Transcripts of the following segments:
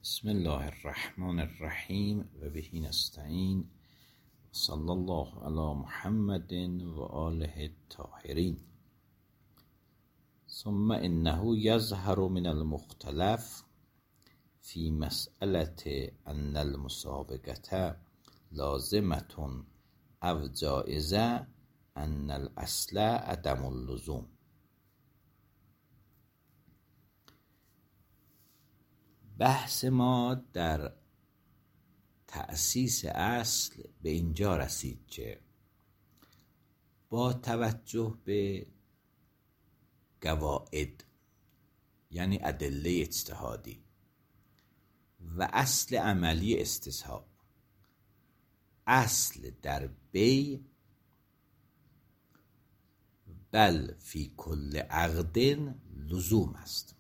بسم الله الرحمن الرحیم و به نستعین صلی الله علی محمد و آله الطاهرین. ثم انه یظهر من المختلف فی مسألة ان المسابقة لازمة او جائزة ان الاصل عدم اللزوم. بحث ما در تأسیس اصل به اینجا رسید که با توجه به قواعد یعنی ادله اجتهادی و اصل عملی استصحاب، اصل در بیع بل فی کل عقد لزوم است.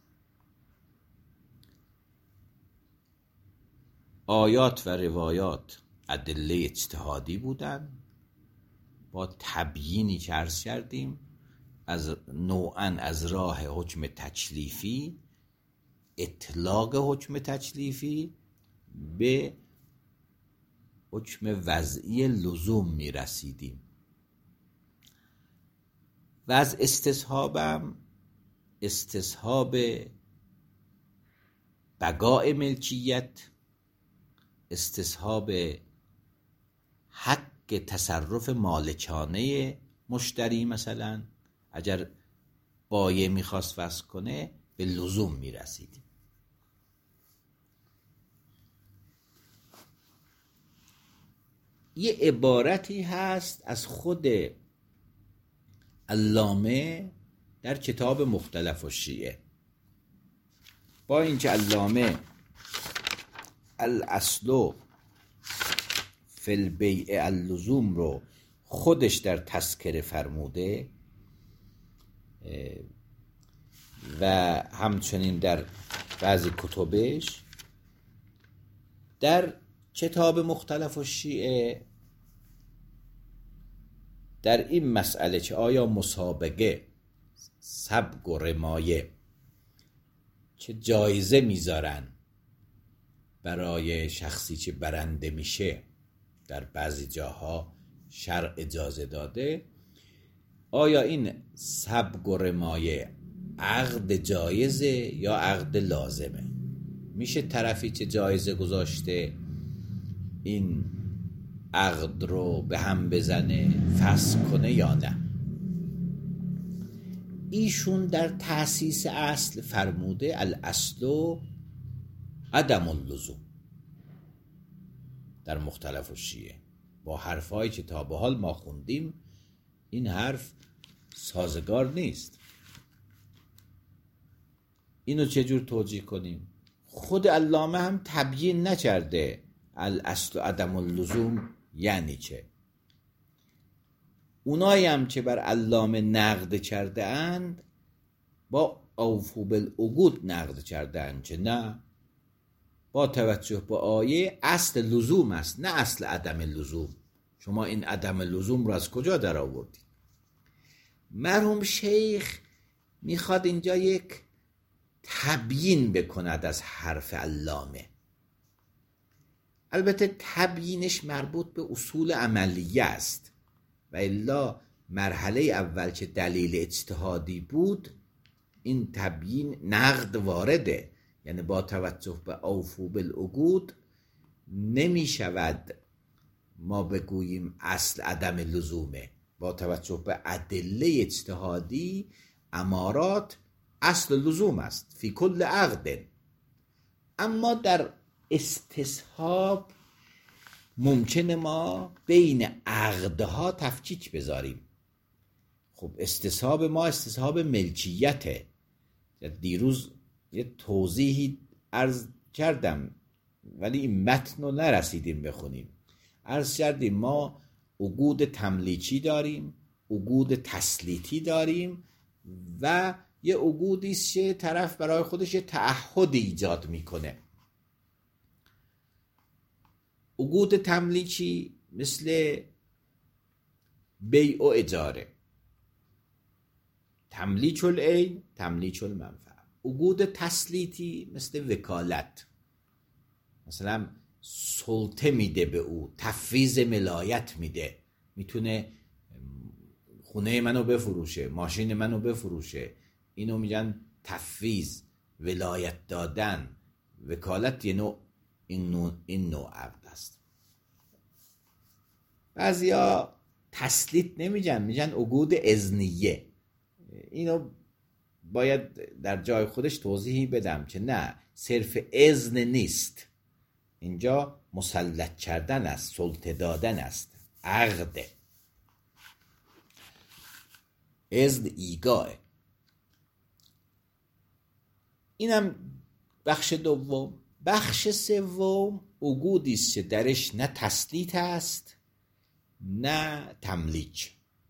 آیات و روایات ادله اجتهادی بودن با تبیینی که عرض کردیم از نوعاً از راه حکم تکلیفی، اطلاق حکم تکلیفی به حکم وضعی لزوم می رسیدیم و از استصحابم استصحاب بقاء ملکیت، استصحاب حق تصرف مالکانه مشتری، مثلا اگر بایع میخواست وصل کنه به لزوم میرسیدیم. یه عبارتی هست از خود علامه در کتاب مختلف الشیعه، با اینکه علامه الاصل فی البیع اللزوم رو خودش در تذکره فرموده و همچنین در بعضی کتبش، در کتاب مختلف الشیعه در این مسئله که آیا مسابقه، سبق و رمایه که جایزه میذارن برای شخصی که برنده میشه، در بعضی جاها شرع اجازه داده، آیا این سبق و رمایه عقد جایزه یا عقد لازمه؟ میشه طرفی که جایزه گذاشته این عقد رو به هم بزنه، فسخ کنه یا نه؟ ایشون در تأسیس اصل فرموده الاصل عدم اللزوم در مختلف الشیعه، با حرفایی که تا به حال ما خوندیم این حرف سازگار نیست. اینو چجور توجیه کنیم؟ خود علامه هم تبیین نکرده الاصل عدم اللزوم یعنی چه. اونایی هم که بر علامه نقد کرده اند با اوفو بالعقود نقد کرده اند که نه، با توجه به آیه اصل لزوم است نه اصل عدم لزوم. شما این عدم لزوم رو از کجا در آوردید؟ مرحوم شیخ میخواد اینجا یک تبیین بکند از حرف علامه. البته تبیینش مربوط به اصول عملیه است و الا مرحله اول که دلیل اجتهادی بود این تبیین نقد وارده، یعنی با توجه به اوفو بالعقود نمی شود ما بگوییم اصل عدم لزومه. با توجه به ادله اجتهادی امارات اصل لزوم است فی کل عقد. اما در استصحاب ممکنه ما بین عقدها تفکیک بذاریم. خب استصحاب ما استصحاب ملکیته. دیروز یه توضیحی عرض کردم ولی این متن رو نرسیدیم بخونیم. عرض کردیم ما عقود تملیکی داریم، عقود تسلیتی داریم و یه عقودی که طرف برای خودش یه تعهد ایجاد میکنه. عقود تملیکی مثل بیع و اجاره، تملیک العین، تملیک المنفعه. عقود تسلیتی مثل وکالت، مثلا سلطه میده به او، تفویض ملایت میده، میتونه خونه منو بفروشه، ماشین منو بفروشه. اینو میگن تفویض، ولایت دادن، وکالت. یه این نوع عقد است. بعضیا تسلیط نمیگن، میگن عقود اذنیه. اینو باید در جای خودش توضیحی بدم که نه، صرف اذن نیست، اینجا مسلط کردن است، سلطه دادن است، عقده. اذن ایگاه. اینم بخش دوم. بخش سوم عقودی است که درش نه تسلیط است نه تملیک.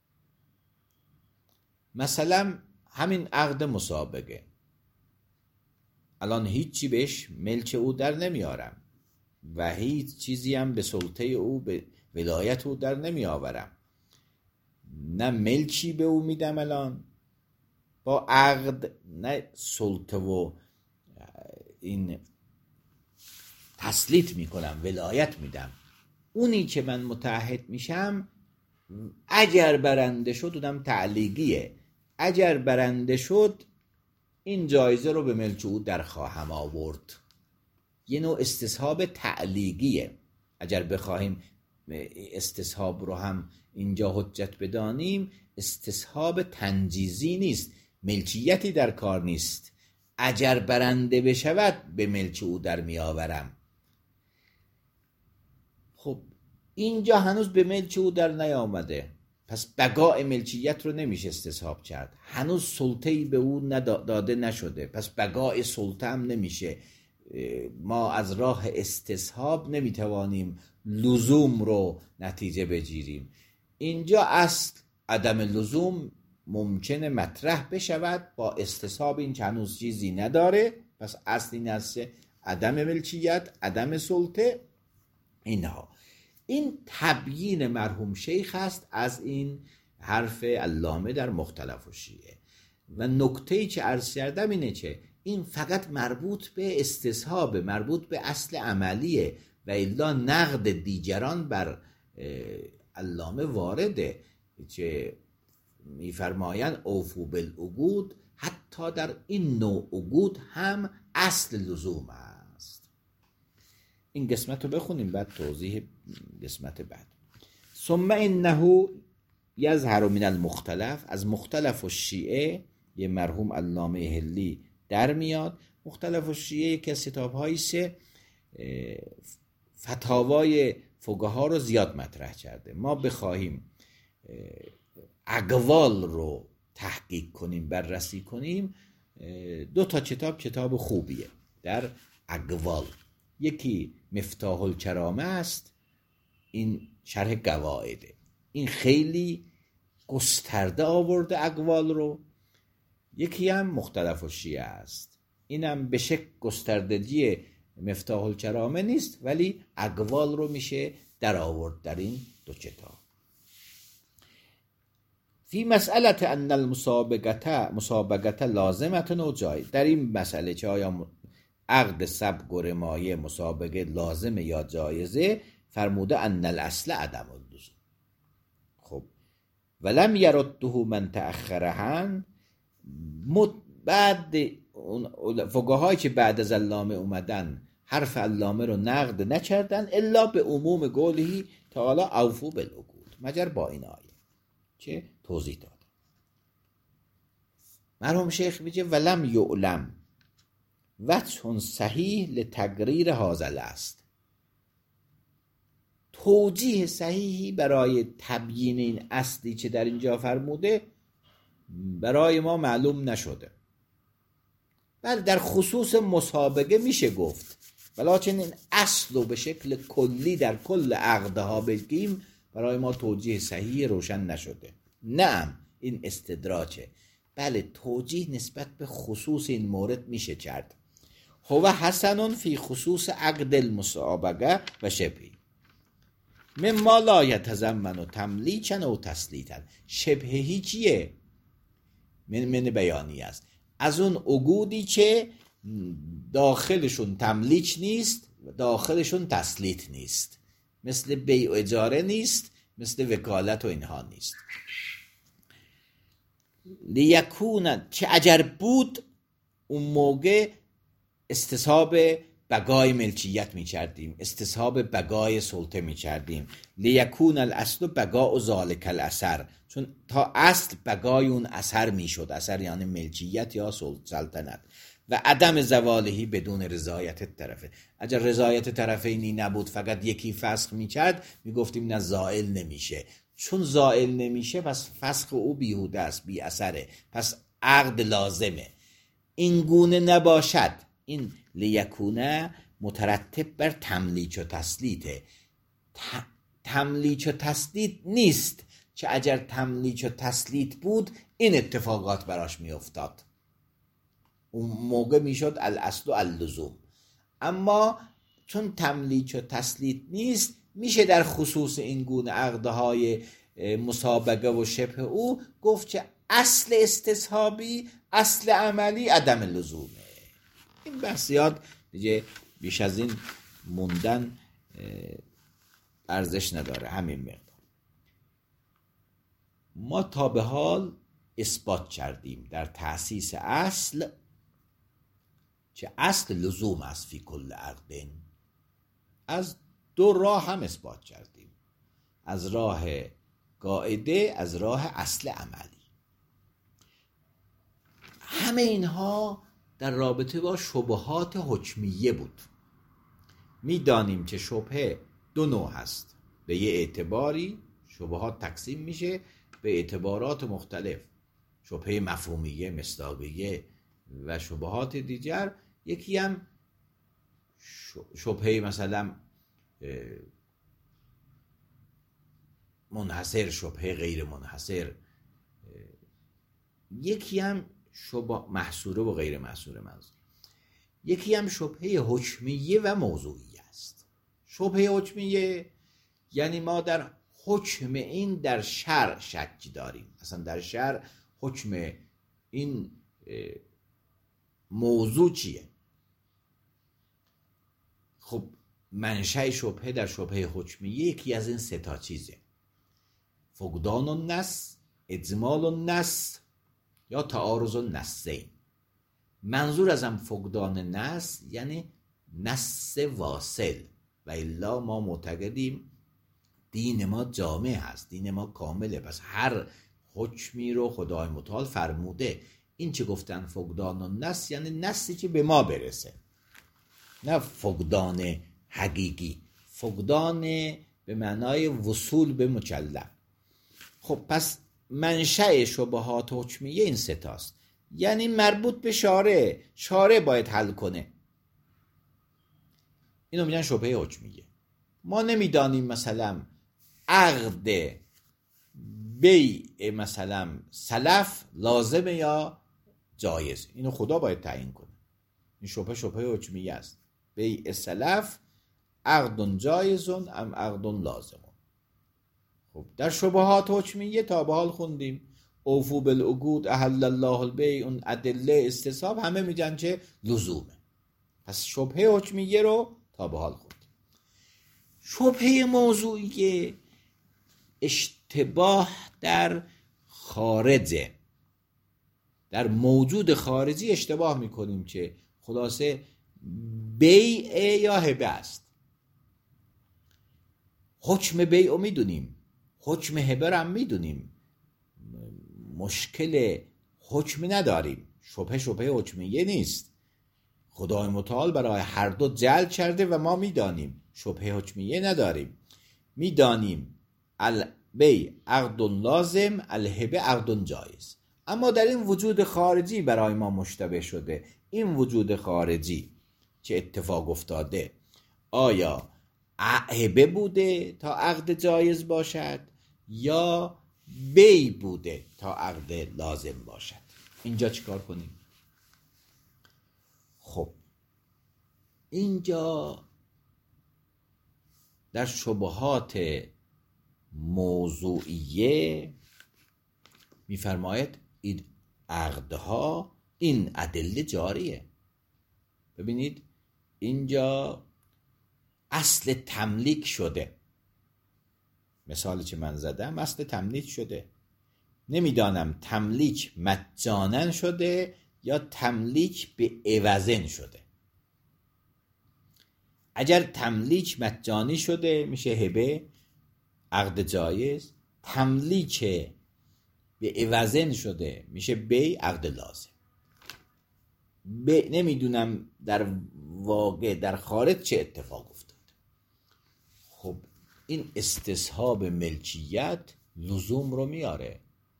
مثلا همین عقد مسابقه، الان هیچی بهش ملک او در نمیارم و هیچ چیزی هم به سلطه او، به ولایت او در نمی آورم، نه ملکی به او میدم الان با عقد، نه سلطه و این تسلیط میکنم، ولایت میدم. اونی که من متعهد میشم اگر برنده شد، اونم تعلیقیه، اگر برنده شد این جایزه رو به ملک او در خواهم آورد. یه نوع استصحاب تعلیقیه. اگر بخواهیم استصحاب رو هم اینجا حجت بدانیم، استصحاب تنجیزی نیست، ملکیتی در کار نیست. اگر برنده بشود به ملک او در می آورم. خب اینجا هنوز به ملک او در نیامده، پس بقای ملکیت رو نمیشه استصحاب کرد. هنوز سلطه‌ای به او داده نشده، پس بقای سلطه هم نمیشه. ما از راه استصحاب نمیتوانیم لزوم رو نتیجه بگیریم. اینجا اصل عدم لزوم ممکنه مطرح بشود با استصحاب، این که هنوز چیزی نداره، پس اصل این است عدم ملکیت، عدم سلطه. اینها این تبیین مرحوم شیخ است از این حرف علامه در مختلف الشیعه. و نکته‌ای که عرض کردم اینه که این فقط مربوط به استصحاب، مربوط به اصل عملیه و الا نقد دیگران بر علامه وارده که میفرمایند اوفو بالعقود، حتی در این نوع عقود هم اصل لزوم است. این قسمت رو بخونیم بعد توضیح قسمت بعد. ثم انه یظهر من المختلف، از مختلف الشیعه یه مرحوم علامه حلی در میاد. مختلف الشیعه که کتاب‌هایی سه فتاوای فقها رو زیاد مطرح کرده. ما بخواهیم اقوال رو تحقیق کنیم، بررسی کنیم، 2 تا کتاب خوبیه در اقوال. یکی مفتاح الکرامه است، این شرح قواعده، این خیلی گسترده آورده اقوال رو. یکی هم مختلف الشیعه است، اینم به شکل گستردگی مفتاح الکرامه نیست، ولی اقوال رو میشه در آورد در این 2 کتاب. فی مسئله ان المسابقت لازمت و جایز، در این مسئله که آیا عقد سبق و رمایه مسابقه لازمه یا جایزه، فرموده ان الاصل عدم اللزوم. خب ولم یرده من تأخرهن، بعد فقهایی که بعد از علامه اومدن حرف علامه رو نقد نکردن الا به عموم قوله تعالی اوفو بالعقود، مگر با این آیه که توضیح داده. مرحوم شیخ میگه ولم یعلم وجه صحیح لتقریر هذا است، توجیه صحیحی برای تبیین این اصلی که در اینجا فرموده برای ما معلوم نشده. بله در خصوص مسابقه میشه گفت، ولکن این اصل رو به شکل کلی در کل عقدها بگیم برای ما توجیه صحیح روشن نشده. نعم این استدراجه، بله توجیه نسبت به خصوص این مورد میشه کرد. هو حسن فی خصوص عقد المسابقه و شبهی مما لا یتضمن تملیکا و تسلیطا. شبهی چیه؟ من بیانی است، از اون عقودی که داخلشون تملیک نیست داخلشون تسلیط نیست، مثل بیع و اجاره نیست، مثل وکالت و اینها نیست. لیکون که اگر بود اون موقع استصحاب بقای ملکیت می‌کردیم، استصحاب بقای سلطه می‌کردیم. لیکون الاصل بقاء ذلک الاثر، چون تا اصل بقای اون اثر میشد، اثر یعنی ملکیت یا سلطنت، و عدم زوالهی بدون رضایت طرفه. اگر رضایت طرفینی نبود، فقط یکی فسخ میکرد، میگفتیم نه زائل نمیشه. چون زائل نمیشه پس فسخ او بیهوده است، بی اثره، پس عقد لازمه. این گونه نباشد. این لیکونه مترتب بر تملیک و تسلیطه. تملیک و تسلیط نیست که اگر تملیک و تسلیط بود این اتفاقات براش میافتاد، اون موقع میشد الاصل و اللزوم. اما چون تملیک و تسلیط نیست، میشه در خصوص این گونه عقدهای مسابقه و شبه او گفت که اصل استصحابی، اصل عملی عدم لزومه. این بحثیات دیگه بیش از این موندن ارزش نداره. همین مقدار ما تا به حال اثبات کردیم در تأسیس اصل که اصل لزوم است فی کل عقد. از دو راه هم اثبات کردیم، از راه قاعده، از راه اصل عملی. همه اینها در رابطه با شبهات حکمیه بود. میدانیم که شبهه دو نوع هست، به یه اعتباری شبهات تقسیم میشه به اعتبارات مختلف، شبهه مفهومیه، مصداقیه و شبهات دیگر. یکی هم شبهه مثلا منحصر، شبهه غیر منحصر، یکی هم شبهه محصوره و غیر محصوره منظور، یکی هم شبهه حکمیه و موضوعی است. شبهه حکمیه یعنی ما در حکم این در شرع شکی داریم، اصلا در شرع حکم این موضوع چیه. خب منشأ شبهه در شبهه حکمیه یکی از این سه تا چیزه: فقدان النص، اجمال النص یا تعارض النصین. منظور از هم فقدان نص یعنی نص واصل، و الا ما معتقدیم دین ما جامع هست، دین ما کامله، پس هر حکمی رو خدای متعال فرموده. این چه گفتن فقدان النص یعنی نصی که به ما برسه، نه فقدان حقیقی، فقدان به معنای وصول به مکلف. خب پس منشأ شبهات حکمیه این سه تاست، یعنی مربوط به شارع، شارع باید حل کنه. اینو میگن شبهه حکمیه. ما نمیدانیم مثلا عقد بیع مثلا سلف لازمه یا جایز، اینو خدا باید تعیین کنه. این شبهه حکمیه است. بیع سلف عقد جایز ام عقد لازم. خب در شبهات حکمیه تا به حال خوندیم اوفو بالعقود، احل الله البیع، اون ادله استصحاب همه میگن که لزومه. پس شبهه حکمیه رو تا به حال خوندیم. شبهه موضوعیه اشتباه در خارجه، در موجود خارجی اشتباه میکنیم که خلاصه بیع یا هبه است. حکم بیع رو میدونیم، حکم هبه رو هم میدونیم، مشکل حکم نداریم. شبهه حکمیه نیست، خدای متعال برای هر دو جعل کرده و ما میدانیم. شبهه حکمیه نداریم، میدانیم البیع عقد لازم، الهبه عقد جایز. اما در این وجود خارجی برای ما مشتبه شده. این وجود خارجی که اتفاق افتاده آیا هبه بوده تا عقد جایز باشد یا بیع بوده تا عقد لازم باشد؟ اینجا چیکار کنیم؟ خب اینجا در شبهات موضوعیه میفرماید این عقدها، این ادله جاریه. ببینید اینجا اصل تملیک شده. مثالی که من زدم اصل تملیک شده. نمیدانم تملیک مجانا شده یا تملیک به عوضن شده. اگر تملیک مجانی شده میشه هبه، عقد جایز. تملیک به عوضن شده میشه بی، عقد لازم. نمیدونم در واقع در خارج چه اتفاق افتاد. خب این استصحاب ملکیت لزوم رو میاره.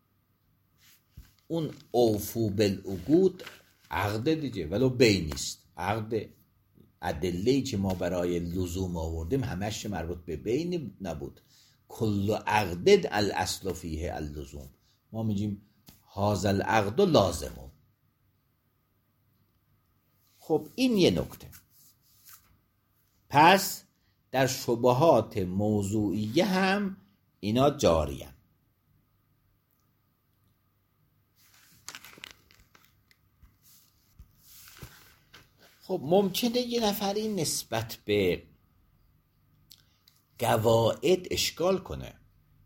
اون اوفو بالعقود عقد دیگه ولو بی نیست. عقد ادله‌ای که ما برای لزوم آوردیم همش مربوط به بی نبود. کل عقد الاصل فیه اللزوم. ما میگیم هذا العقد لازمه. خب این یه نکته. پس در شبهات موضوعیه هم اینا جاری هستند. خب ممکنه یه نفری نسبت به قواعد اشکال کنه،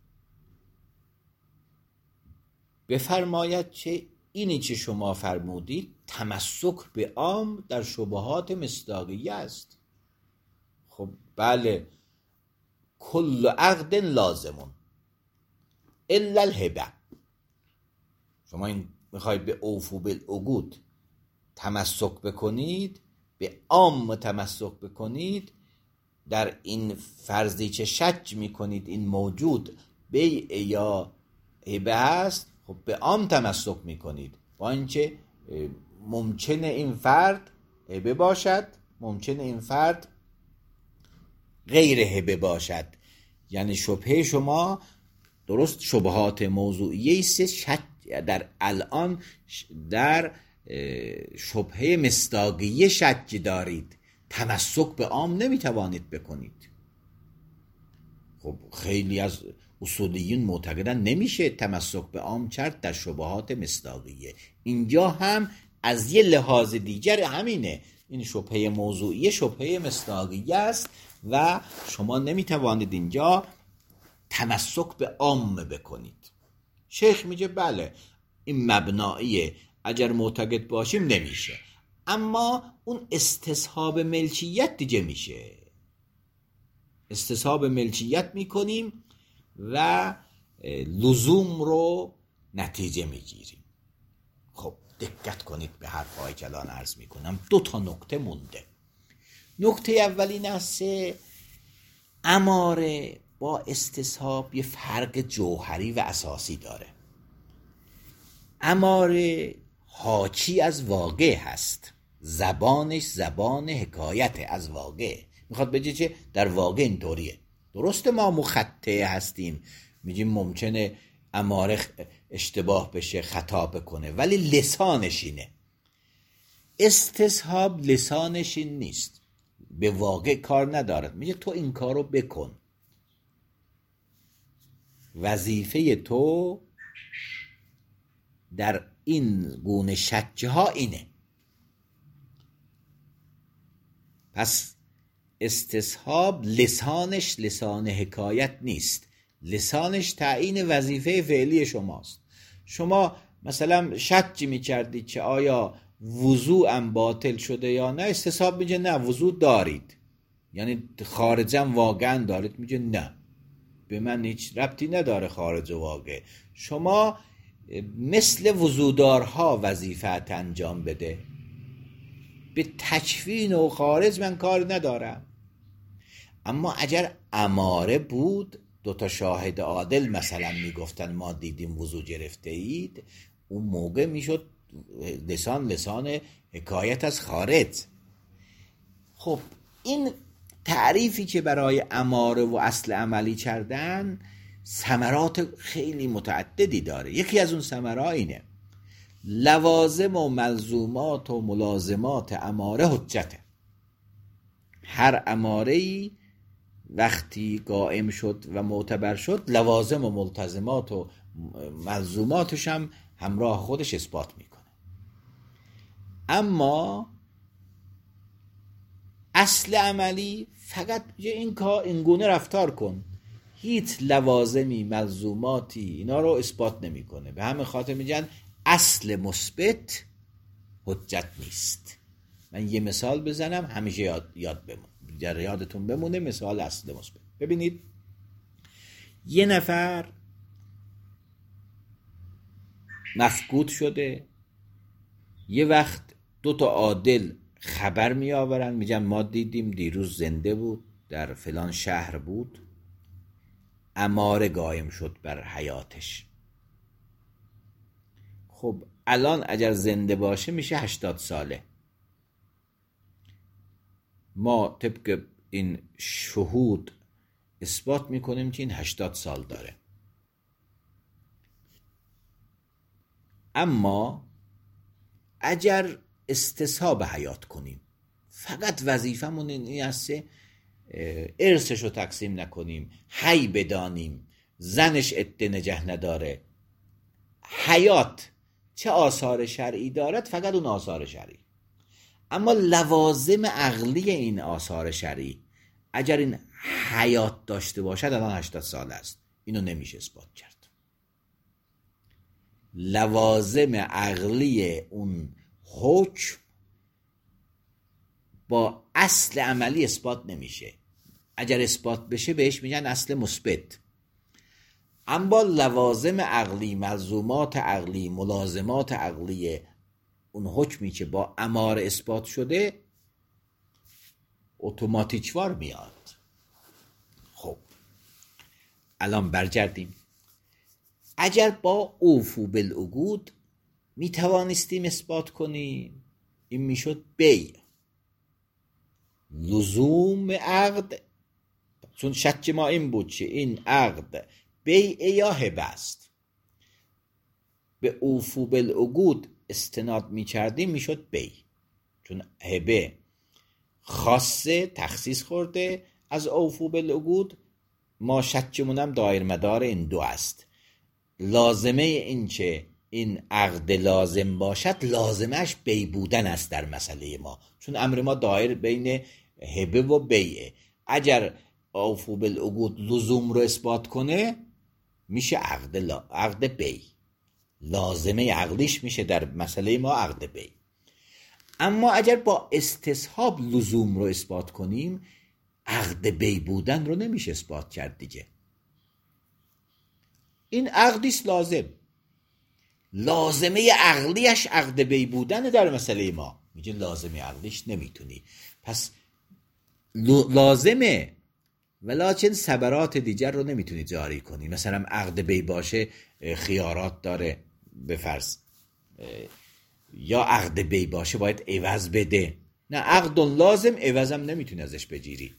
بفرماید که اینی که شما فرمودید تمسک به عام در شبهات مصداقیه است. خب بله، کل عقد لازمون الا الهبه. شما این میخواید به اوفو بالعقود تمسک بکنید، به عام تمسک بکنید، در این فرضی که شک میکنید این موجود بیع یا هبه است، خب به عام تمسک میکنید، با اینکه ممکنه این فرد هبه باشد، ممکنه این فرد غیر هبه باشد. یعنی شبهه شما درست شبهات موضوعیه است، شک در الان در شبهه مصداقیه شک دارید، تمسک به عام نمیتوانید بکنید. خب خیلی از اصولیون معتقدن نمیشه تمسک به عام کرد در شبهات مصداقیه. اینجا هم از یه لحاظ دیگر همینه. این شبهه موضوعیه شبهه مصداقیه است و شما نمیتوانید اینجا تمسک به عام بکنید. شیخ میگه بله این مبناییه، اگر معتقد باشیم نمیشه، اما اون استصحاب ملکیت دیگه میشه. استصحاب ملکیت میکنیم و لزوم رو نتیجه میگیریم. خب دقت کنید به حرفایی که الان عرض میکنم. 2 نکته مونده. نکته اول این است اماره با استصحاب یه فرق جوهری و اساسی داره. اماره حاکی از واقع هست، زبانش زبان حکایت از واقع. میخواد بگه چه در واقع اینطوریه. درسته ما مخطئ هستیم، میگیم ممکنه اماره اشتباه بشه، خطا بکنه، ولی لسانش اینه. استصحاب لسانش این نیست، به واقع کار ندارد. میگه تو این کارو بکن، وظیفه تو در این گونه شکه ها اینه. پس استصحاب لسانش لسان حکایت نیست، لسانش تعیین وظیفه فعلی شماست. شما مثلا شکی میکردید که آیا وضوعم باطل شده یا نه، استصحاب میگه نه وضوع دارید، یعنی خارجم واقعا دارید. میگه نه، به من هیچ ربطی نداره خارج واقع. شما مثل وضودارها وظیفت انجام بده، به تکفین و خارج من کار ندارم. اما اگر اماره بود، 2 شاهد عادل مثلا میگفتن ما دیدیم وضو گرفته اید، اون موقع میشد لسان حکایت از خارج. خب این تعریفی که برای اماره و اصل عملی کردن ثمرات خیلی متعددی داره. یکی از اون ثمرات اینه لوازم و ملزومات و ملازمات اماره حجته. هر اماره‌ای وقتی قائم شد و معتبر شد، لوازم و ملتزمات و ملزوماتش هم همراه خودش اثبات میکنه. اما اصل عملی فقط این کار این گونه رفتار کن، هیچ لوازمی ملزوماتی اینا رو اثبات نمیکنه. به همین خاطر میگن اصل مثبت حجت نیست. من یه مثال بزنم همیشه یادتون بمونه، مثال اصل مثبت. ببینید یه نفر مفقود شده، یه وقت 2 عادل خبر می آورن، میگن ما دیدیم دیروز زنده بود، در فلان شهر بود، اماره قائم شد بر حیاتش. خب الان اگر زنده باشه میشه 80 ساله. ما طبق این شهود اثبات میکنیم که این 80 سال داره. اما اگر استصحاب حیات کنیم، فقط وظیفمون این است ارثش رو تقسیم نکنیم، حی بدانیم، زنش عده نگه نداره، حیات چه آثار شرعی دارد فقط اون آثار شرعی. اما لوازم عقلی این آثار شرعی اگر این حیات داشته باشد الان 80 سال است، اینو نمیشه اثبات کرد. لوازم عقلی اون حکم با اصل عملی اثبات نمیشه. اگر اثبات بشه بهش میگن اصل مثبت. اما لوازم عقلی، ملزومات عقلی، ملازمات عقلی اون حکمی که با اماره اثبات شده اتوماتیکوار میاد. خب الان برگردیم. اگر با اوفو بالعقود می توانستیم اثبات کنیم، این میشد بیع، لزوم عقد، چون شک ما این بود که این عقد بیع یا هبه است. به اوفو بالعقود استناد می کردیم میشد بیع، چون هبه خاصه تخصیص خورده از اوفو بالعقود. ما شکمونم دایر مدار این دو است. لازمه این که این عقد لازم باشد، لازمش بیع بودن است در مسئله ما، چون امر ما دایر بین هبه و بیعه. اگر اوفو بالعقود لزوم رو اثبات کنه میشه عقد بیع، لازمه عقلیش میشه در مسئله ما عقد بیع. اما اگر با استصحاب لزوم رو اثبات کنیم، عقد بیع بودن رو نمیشه اثبات کرد دیگه. این عقدیست لازم، لازمه عقلیش عقد بیع بودن در مسئله ما، میگه لازمه عقلیش نمیتونی. پس لازمه ولیکن ثمرات دیگر رو نمیتونی جاری کنی. مثلا عقد بیع باشه خیارات داره بفرض، یا عقد بیع باشه باید عوض بده. نه، عقد لازم عوضم نمیتونی ازش بگیری.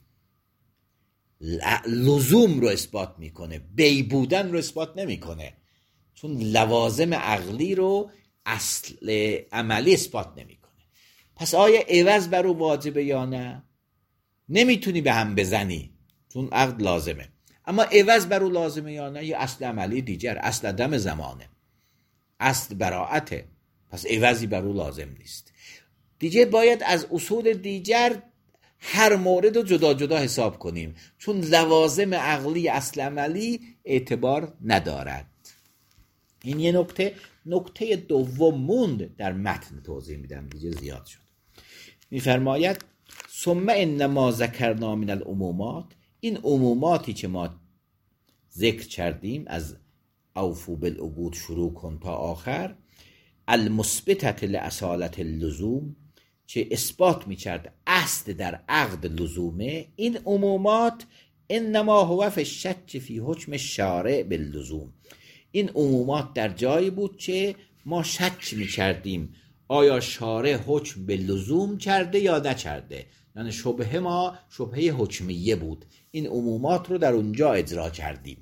لزوم رو اثبات میکنه، بیع بودن رو اثبات نمیکنه، چون لوازم عقلی رو اصل عملی اثبات نمیکنه. پس آیا عوض بر او واجبه یا نه؟ نمیتونی به هم بزنی چون عقد لازمه. اما عوض بر او لازمه یا نه؟ یه اصل عملی دیگر، اصل عدم زمانه، اصل براعته، پس عوضی بر او لازم نیست. دیگه باید از اصول دیگر هر مورد رو جدا جدا حساب کنیم، چون لوازم عقلی اصل عملی اعتبار ندارد. این یه نکته. نکته دوم موند در متن توضیح میدم دیگه زیاد شد. میفرماید ثم انما ذکرنا من العمومات، این عموماتی که ما ذکر کردیم از اوفو بالعقود شروع کن تا آخر، المثبتة لاصالة اللزوم، که اثبات میکرد اصل در عقد لزومه، این عمومات انما هو فی الشک فی حکم الشارع باللزوم، این عمومات در جایی بود که ما شک میکردیم آیا شارع حکم به لزوم کرده یا نکرده، یعنی شبهه ما شبهه حکمیه بود، این عمومات رو در اونجا اجرا کردیم.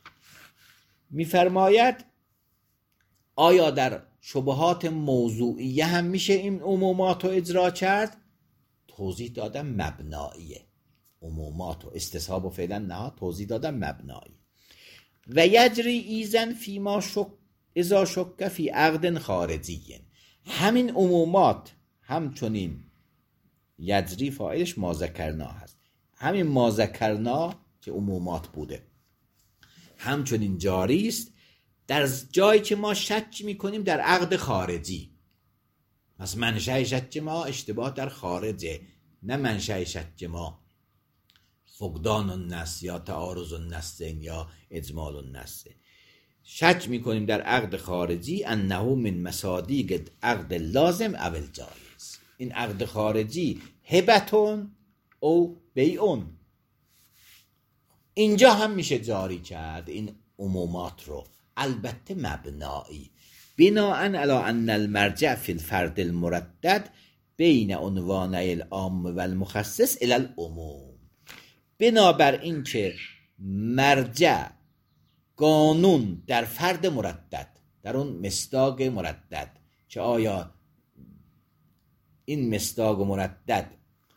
میفرماید آیا در شبهات موضوعیه هم میشه این عمومات رو اجرا کرد؟ توضیح دادم مبناییه، عمومات و استصحاب و فعلا نه، توضیح دادم مبنایی. و یجری ایزن فیما اذا شک فی عقد خارجی، همین عمومات همچنین یجری فاعلش ما ذکرنا هست. همین ما ذکرنا که عمومات بوده همچنین جاری است در جایی که ما شک میکنیم در عقد خارجی. پس منشأ شک ما اشتباه در خارجه، نه منشأ شک ما فقدان النص یا تعارض النص یا اجمال النص. شک میکنیم در عقد خارجی انه من مصادیق عقد لازم او الجایز. این عقد خارجی هبتون او بیعون، اینجا هم میشه جاری کرد این عمومات رو، البته مبنایی بناء علی ان المرجع فی الفرد المردد بین عنوانه العام و المخصص الی العموم. بنابر این که مرجع قانون در فرد مردد، در اون مصداق مردد، که آیا این مصداق مردد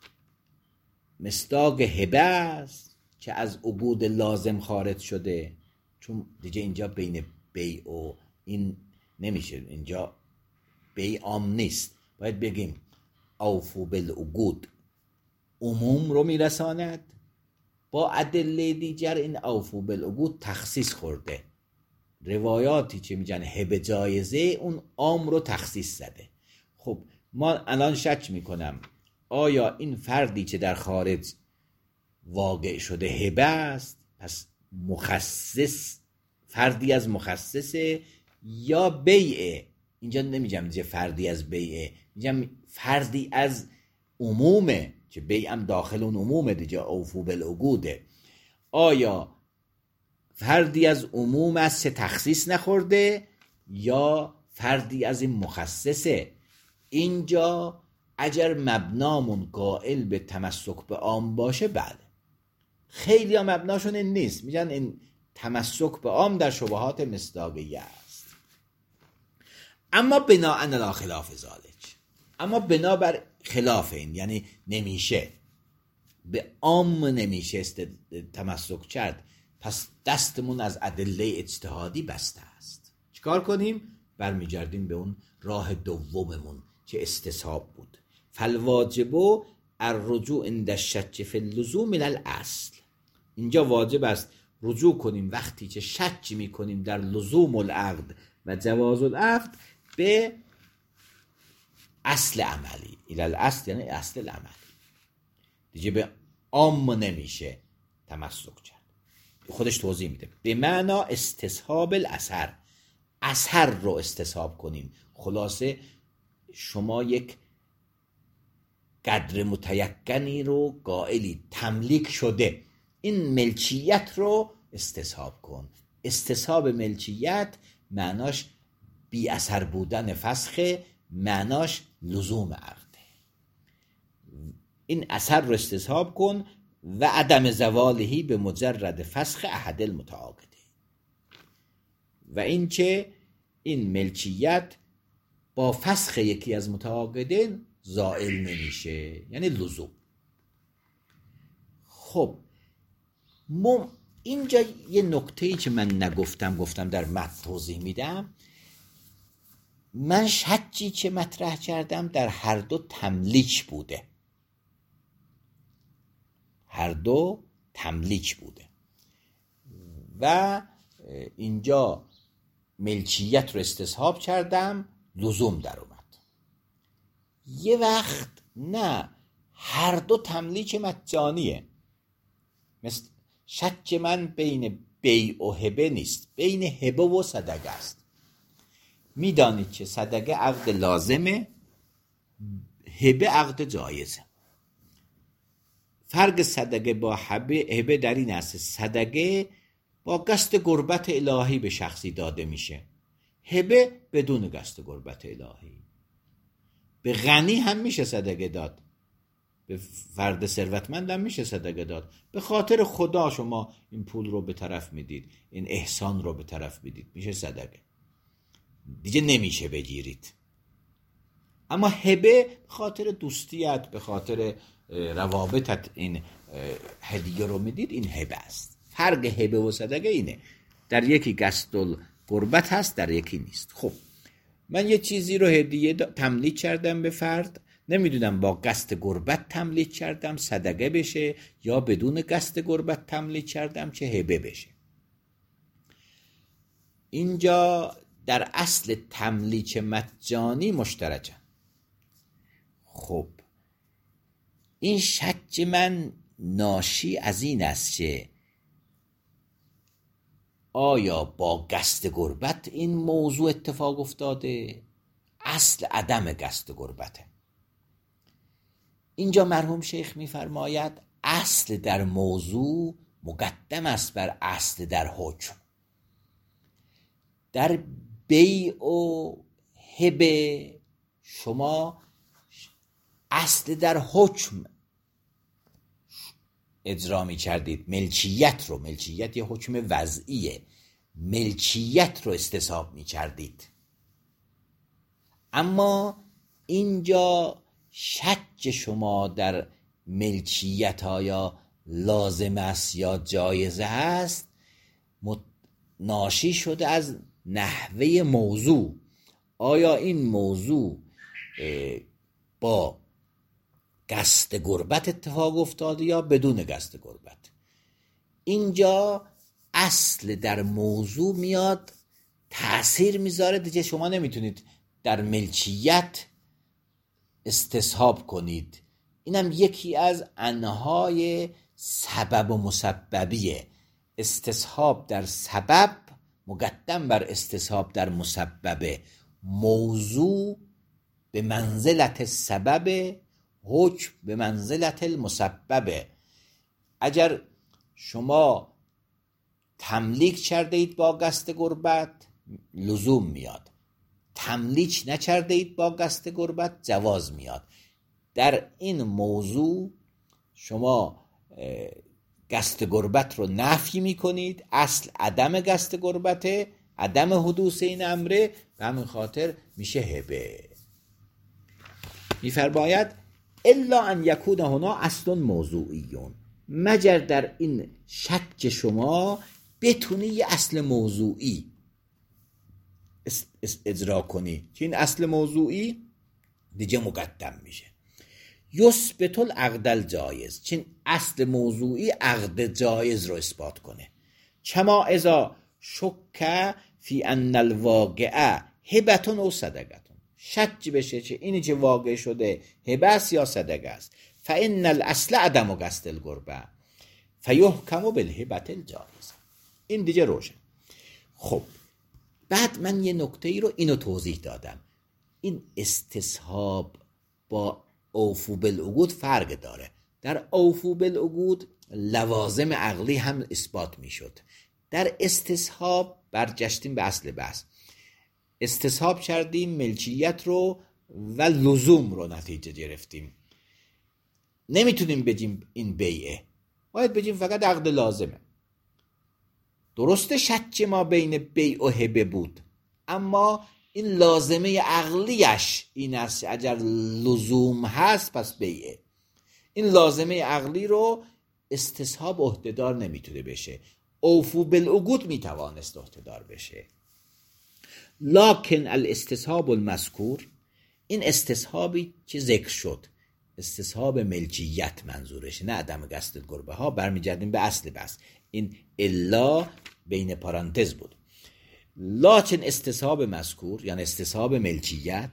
مصداق هبه است که از عقود لازم خارج شده، چون دیگه اینجا بین بیع و این نمیشه، اینجا بیع عام نیست، باید بگیم اوفو بالعقود عموم رو میرساند، با ادله دیگر این اوفو بالعقود تخصیص خورده. روایاتی که میگن هبه جایزه اون عام رو تخصیص زده. خب ما الان شک میکنم آیا این فردی که در خارج واقع شده هبه است، پس مخصص فردی از مخصصه یا بیعه؟ اینجا نمیگم فردی از بیعه، میگم فردی از عمومه که بیعم داخل اون عمومه دیگه، اوفو بالعقوده. آیا فردی از عموم است که تخصیص نخورده یا فردی از این مخصصه؟ اینجا اگر مبنامون قائل به تمسک به عام باشه بله. خیلی ها مبناشون این نیست، میگن این تمسک به عام در شبهات مصداقیه است. اما بناء علی خلاف ذالک، اما بنابر خلاف این، یعنی نمیشه به عام نمیشه تمسک کرد، پس دستمون از ادله اجتهادی بسته است. چیکار کنیم؟ برمیگردیم به اون راه دوممون که استصحاب بود. فالواجب الرجوع عند الشک فی اللزوم الی الاصل. اینجا واجب است رجوع کنیم وقتی که شک میکنیم در لزوم العقد و جواز العقد به اصل عملی. الی الاصل یعنی اصل العملی، دیگه به عام نمیشه تمسک کرد. خودش توضیح میده به معنا استصحاب الاثر، اثر رو استصحاب کنیم. خلاصه شما یک قدر متیقنی رو قائلی، تملیک شده، این ملکیت رو استصحاب کن. استصحاب ملکیت معناش بی اثر بودن فسخه، معناش لزوم عقده. این اثر رو استصحاب کن و عدم زوالهی به مجرد فسخ احد المتعاقده، و این که این ملکیت با فسخ یکی از متعاقدین زائل نمیشه، یعنی لزوم. خب اینجا یه نکته‌ای که من نگفتم گفتم در متن توضیح میدم. من شکی که مطرح کردم در هر دو تملیک بوده، هر دو تملیک بوده و اینجا ملکیت رو استصحاب کردم، لزوم در اومد. یه وقت نه، هر دو تملیک مجانیه. مثل شک من بین بیع و هبه نیست، بین هبه و صدقه است. میدانید که صدقه عقد لازمه، هبه عقد جایزه. فرق صدقه با هبه در این است صدقه با قصد قربت الهی به شخصی داده میشه، هبه بدون قصد قربت الهی. به غنی هم میشه صدقه داد، به فرد ثروتمند هم میشه صدقه داد. به خاطر خدا شما این پول رو به طرف میدید، این احسان رو به طرف میدید، میشه صدقه، دیگه نمیشه بگیرید. اما هبه به خاطر دوستیت، به خاطر روابطت این هدیه رو میدید، این هبه است. فرق هبه و صدقه اینه، در یکی قصد قربت هست، در یکی نیست. خب من یه چیزی رو هدیه تملیک کردم به فرد، نمیدونم با قصد قربت تملیک کردم صدقه بشه یا بدون قصد قربت تملیک کردم که هبه بشه. اینجا در اصل تملیک مجانی مشترکه. خب این شک من ناشی از این است که آیا با قصد قربت این موضوع اتفاق افتاده؟ اصل عدم قصد قربته. اینجا مرحوم شیخ میفرماید اصل در موضوع مقدم است بر اصل در حکم. در بیع و هبه شما اصل در حکم اجرا می کردید، ملکیت یه حکم وضعیه، ملکیت رو استصحاب می کردید. اما اینجا شک شما در ملکیت آیا لازم است یا جایز است ناشی شده از نحوه موضوع. آیا این موضوع با قصد قربت اتفاق افتاده یا بدون قصد قربت؟ اینجا اصل در موضوع میاد تأثیر میذاره دیگه. شما نمیتونید در ملکیت استصحاب کنید. اینم یکی از انهای سبب و مسببیه. استصحاب در سبب مقدم بر استصحاب در مسببه. موضوع به منزلت سبب، حکم به منزلت المسببه. اگر شما تملیک کرده اید با قصد قربت لزوم میاد، تملیک نکرده اید با قصد قربت جواز میاد. در این موضوع شما قصد قربت رو نفی میکنید، اصل عدم قصد قربته، عدم حدوث این امره، به همین خاطر میشه هبه. میفرماید الا ان یکون هنا اصل موضوعیون، مگر در این شک شما بتونی یه اصل موضوعی اجرا کنی که این اصل موضوعی دیگه مقدم میشه. یثبت العقد الجایز، چون اصل موضوعی عقد جایز رو اثبات کنه. کما اذا شک فی ان الواقع هبتون او صدقتون، شک بشه چه اینی که واقع شده هبه است یا صدقه است. فان الاصل عدم قصد القربه فیحکم بالهبه الجایز. این دیگه روشن. خب بعد من یه نکته ای رو اینو توضیح دادم. این استصحاب با اوفو بالعقود فرق داره. در اوفو بالعقود لوازم عقلی هم اثبات می شد. در استصحاب برگشتیم به اصل بحث، استصحاب کردیم ملکیت رو و لزوم رو نتیجه گرفتیم. نمیتونیم بگیم این بیعه، باید بگیم فقط عقد لازمه. درسته شک ما بین بیع و هبه بود، اما این لازمه عقلیش این است اگر لزوم هست پس بیعه. این لازمه عقلی رو استصحاب عهده‌دار نمیتونه بشه. اوفو بالعقود میتوانست عهده‌دار بشه. لکن الاستصحاب المذکور، این استصحابی که ذکر شد استصحاب ملکیت منظورشه، نه عدم قصد القربه ها. برمیگردیم به اصل بس، این الا بین پارانتز بود. لکن استصحاب مذکور یعنی استصحاب ملکیت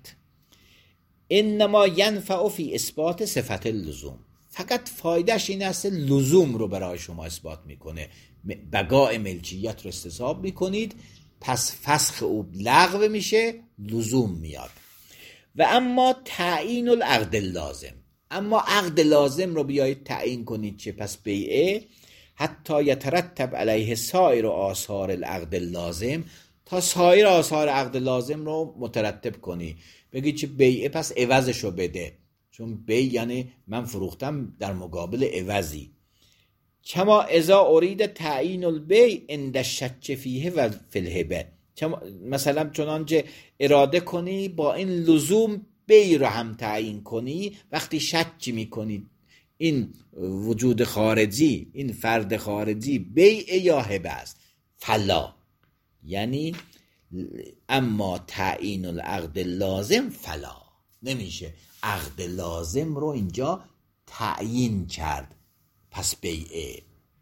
انما ینفع فی اثبات صفت اللزوم، فقط فایدهش این است لزوم رو برای شما اثبات میکنه. بقاء ملکیت رو استصحاب میکنید، پس فسخ او لغو میشه، لزوم میاد. و اما تعیین العقد لازم، اما عقد لازم رو بیایید تعیین کنید چه پس بیعه، حتی یترتب علیه سایر آثار العقد لازم، تا سایر آثار عقد لازم رو مترتب کنی. بگی چه بیعه پس عوضشو بده، چون بیع یعنی من فروختم در مقابل عوضی. کما اذا ارید تعیین البیع عند الشک فیه و فی الهبه، مثلا چنانچه اراده کنی با این لزوم بیع رو هم تعیین کنی، وقتی شک میکنی این وجود خارجی، این فرد خارجی بیع یا هبه است، فلا، یعنی اما تعیین العقد لازم فلا، نمیشه. عقد لازم رو اینجا تعیین کرد. پس بیعه.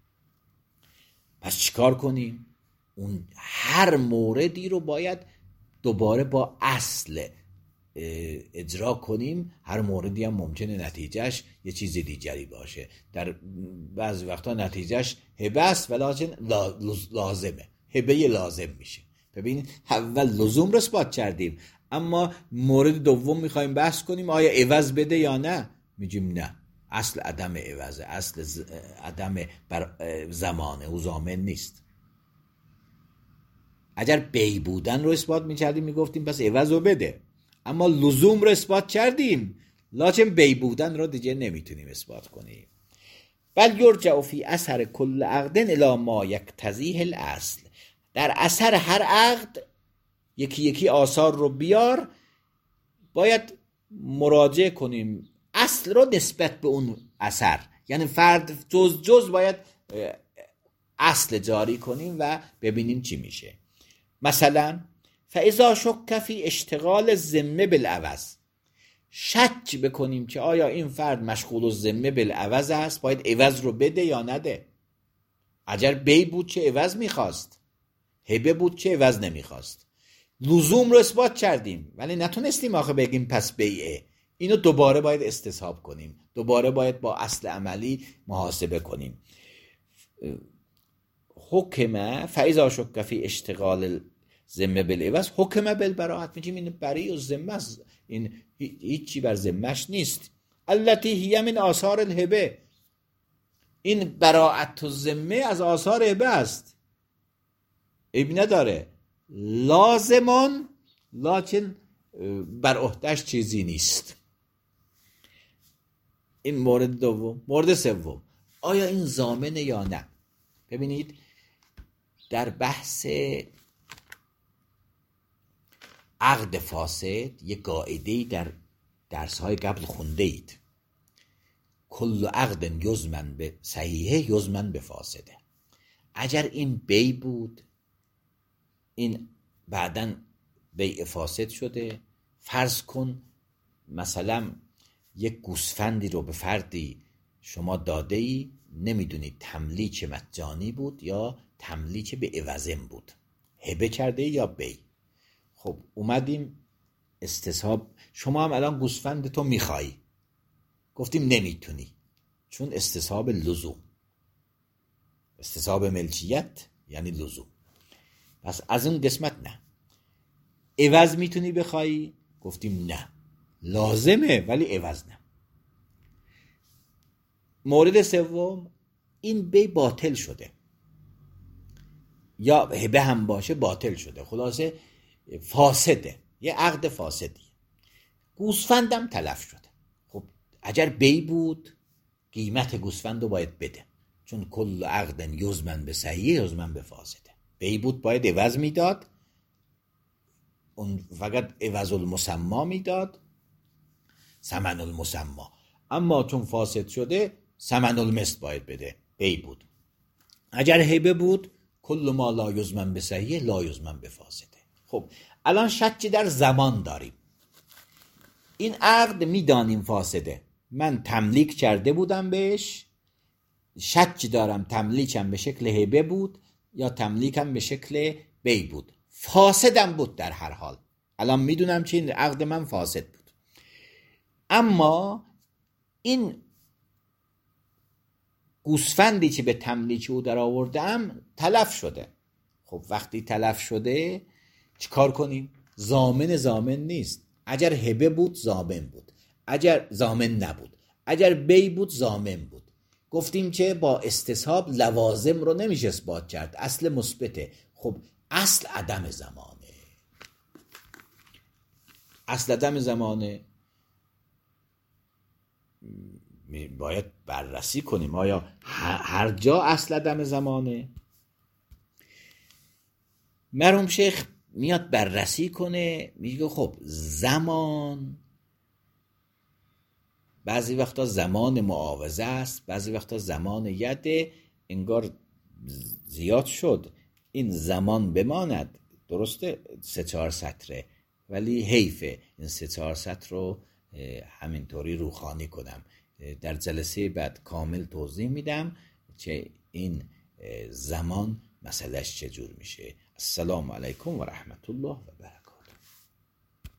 پس چیکار کنیم؟ اون هر موردی رو باید دوباره با اصل اجرا کنیم. هر موردی هم ممکنه نتیجهش یه چیز دیگری باشه. در بعضی وقتا نتیجهش هبه است ولی لازمه. هبه لازم میشه. ببینید اول لزوم رو اثبات کردیم، اما مورد دوم میخوایم بحث کنیم آیا عوض بده یا نه. میگیم نه، اصل عدم عوضه، اصل عدم زمانه و زامن نیست. اگر بی بودن رو اثبات میکردیم میگفتیم پس عوض رو بده، اما لزوم رو اثبات کردیم لکن بی بودن رو دیگه نمیتونیم اثبات کنیم. بل یرجع فی اثر کل عقد الی ما یقتضیه الاصل. در اثر هر عقد یکی یکی آثار رو بیار، باید مراجعه کنیم اصل رو نسبت به اون اثر. یعنی فرد جز باید اصل جاری کنیم و ببینیم چی میشه. مثلا فاذا شک فی اشتغال الذمه بالعوض، شک بکنیم که آیا این فرد مشغول الذمه بالعوض است، باید عوض رو بده یا نده. اگر بی بود چه عوض میخواست، هبه بود چه عوض نمیخواست. لزوم رو اثبات کردیم ولی نتونستیم آخه بگیم پس بیعه. اینو دوباره باید استصحاب کنیم، دوباره باید با اصل عملی محاسبه کنیم. حکم فاذا شک فی اشتغال الذمه بالعوض حکم بالبراءت. میگیم این بری و ذمه است، این هیچی بر ذمهش نیست. التي هی من آثار الهبه. این براءت و ذمه از آثار هبه است، عیب نداره. لازمان لکن بر عهده‌اش چیزی نیست. این مورد دوم. مورد سوم، آیا این ضامنه یا نه؟ ببینید در بحث عقد فاسد یک قاعده‌ای در درس‌های قبل خونده اید. کل عقد یضمن به صحیحه یضمن به فاسده. اگر این بی بود، این بعداً بیع فاسد شده. فرض کن مثلا یک گوسفندی رو به فردی شما داده ای، نمیدونید تملیک مجانی بود یا تملیک به عوضم بود، هبه کرده یا بی. خب اومدیم استصحاب، شما هم الان گوسفند تو میخوایی، گفتیم نمیتونی چون استصحاب لزوم، استصحاب ملکیت یعنی لزوم. پس از اون قسمت نه. عوض میتونی بخوایی، گفتیم نه لازمه ولی عوض نه. مورد سوم، این بی باطل شده یا هبه هم باشه باطل شده، خلاصه فاسده، یه عقد فاسدی. گوسفندم تلف شده. خب اگر بی بود قیمت گوسفند رو باید بده، چون کل عقد یضمن به صحیح یضمن به فاسده. بی بود باید عوض میداد، اون فقط عوض المسما میداد، ثمن المسما. اما چون فاسد شده ثمن المثل باید بده. بی بود. اگر هبه بود کل ما لا یضمن به صحیح لا یضمن به فاسده. خب الان شکی در زمان داریم. این عقد میدانیم فاسده، من تملیک کرده بودم بهش، شکی دارم تملیکم به شکل هبه بود یا تملیکم به شکل بی بود. فاسدم بود در هر حال. الان میدونم که این عقد من فاسد بود، اما این گوسفندی که به تملیک او در آوردم تلف شده. خب وقتی تلف شده چیکار کنیم؟ ضامن نیست. اگر هبه بود ضامن بود، اگر ضامن نبود، اگر بی بود ضامن بود. گفتیم که با استصحاب لوازم رو نمیشه اثبات کرد، اصل مثبته. خب اصل عدم زمانه. اصل عدم زمانه باید بررسی کنیم آیا هر جا اصل عدم زمانه. مرحوم شیخ میاد بررسی کنه، میگه خب زمان بعضی وقتا زمان معاوضه است، بعضی وقتا زمان یده. انگار زیاد شد این زمان بماند، درسته 3-4 سطره ولی حیفه این 3-4 سطر رو همینطوری روخانی کنم. در جلسه بعد کامل توضیح میدم که این زمان مسئلهش چجور میشه. السلام علیکم و رحمت الله و برکاته.